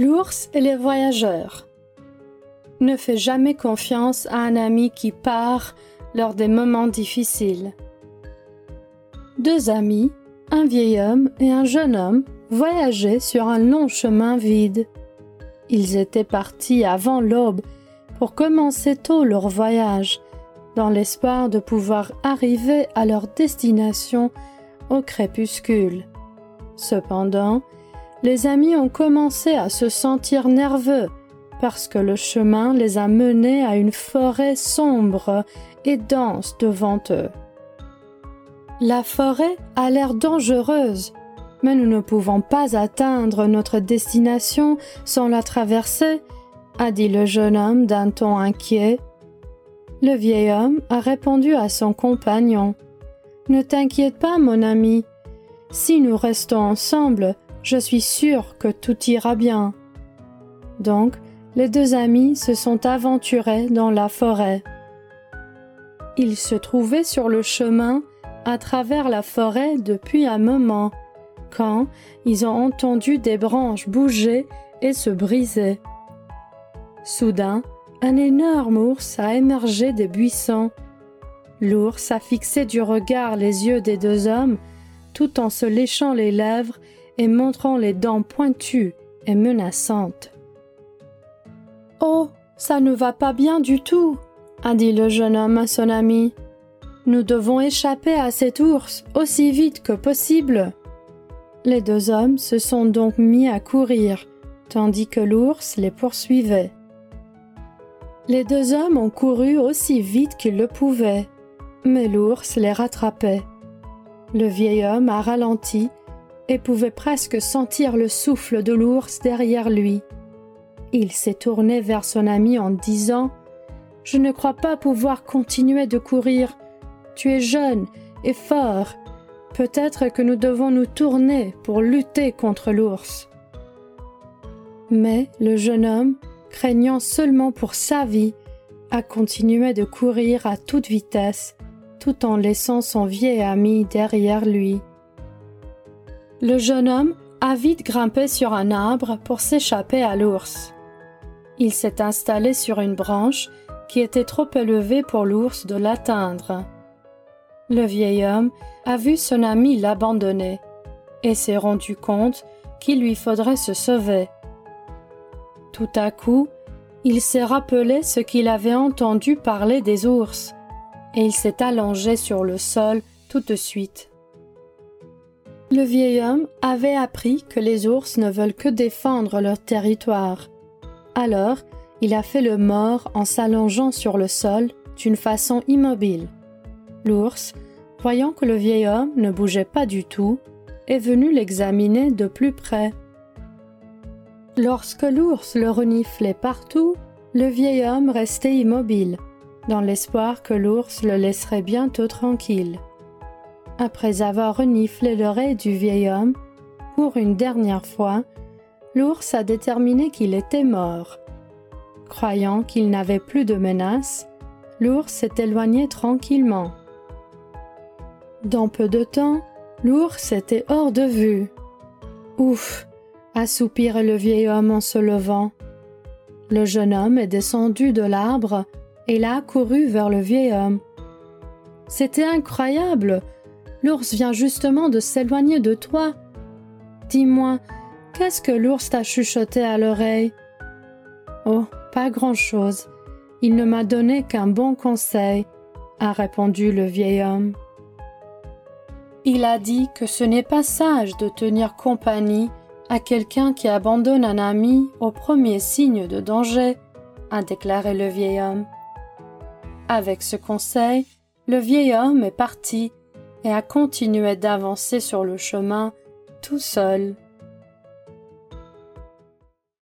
L'ours et les voyageurs. Ne fais jamais confiance à un ami qui part lors des moments difficiles. Deux amis, un vieil homme et un jeune homme, voyageaient sur un long chemin vide. Ils étaient partis avant l'aube pour commencer tôt leur voyage, dans l'espoir de pouvoir arriver à leur destination au crépuscule. Cependant, les amis ont commencé à se sentir nerveux parce que le chemin les a menés à une forêt sombre et dense devant eux. La forêt a l'air dangereuse, mais nous ne pouvons pas atteindre notre destination sans la traverser, a dit le jeune homme d'un ton inquiet. Le vieil homme a répondu à son compagnon. « Ne t'inquiète pas, mon ami. Si nous restons ensemble, je suis sûr que tout ira bien. » Donc, les deux amis se sont aventurés dans la forêt. Ils se trouvaient sur le chemin à travers la forêt depuis un moment, quand ils ont entendu des branches bouger et se briser. Soudain, un énorme ours a émergé des buissons. L'ours a fixé du regard les yeux des deux hommes, tout en se léchant les lèvres et montrant les dents pointues et menaçantes. « Oh, ça ne va pas bien du tout !» a dit le jeune homme à son ami. « Nous devons échapper à cet ours aussi vite que possible. » Les deux hommes se sont donc mis à courir, tandis que l'ours les poursuivait. Les deux hommes ont couru aussi vite qu'ils le pouvaient, mais l'ours les rattrapait. Le vieil homme a ralenti et pouvait presque sentir le souffle de l'ours derrière lui. Il s'est tourné vers son ami en disant « Je ne crois pas pouvoir continuer de courir. Tu es jeune et fort. Peut-être que nous devons nous tourner pour lutter contre l'ours. » Mais le jeune homme, craignant seulement pour sa vie, a continué de courir à toute vitesse, tout en laissant son vieil ami derrière lui. Le jeune homme a vite grimpé sur un arbre pour s'échapper à l'ours. Il s'est installé sur une branche qui était trop élevée pour l'ours de l'atteindre. Le vieil homme a vu son ami l'abandonner et s'est rendu compte qu'il lui faudrait se sauver. Tout à coup, il s'est rappelé ce qu'il avait entendu parler des ours et il s'est allongé sur le sol tout de suite. Le vieil homme avait appris que les ours ne veulent que défendre leur territoire. Alors, il a fait le mort en s'allongeant sur le sol d'une façon immobile. L'ours, voyant que le vieil homme ne bougeait pas du tout, est venu l'examiner de plus près. Lorsque l'ours le reniflait partout, le vieil homme restait immobile, dans l'espoir que l'ours le laisserait bientôt tranquille. Après avoir reniflé l'oreille du vieil homme, pour une dernière fois, l'ours a déterminé qu'il était mort. Croyant qu'il n'avait plus de menace, l'ours s'est éloigné tranquillement. Dans peu de temps, l'ours était hors de vue. « Ouf !» a soupiré le vieil homme en se levant. Le jeune homme est descendu de l'arbre et il a accouru vers le vieil homme. « C'était incroyable! L'ours vient justement de s'éloigner de toi. Dis-moi, qu'est-ce que l'ours t'a chuchoté à l'oreille? » « Oh, pas grand-chose. Il ne m'a donné qu'un bon conseil, » a répondu le vieil homme. Il a dit que ce n'est pas sage de tenir compagnie à quelqu'un qui abandonne un ami au premier signe de danger, a déclaré le vieil homme. Avec ce conseil, le vieil homme est parti et a continué d'avancer sur le chemin tout seul.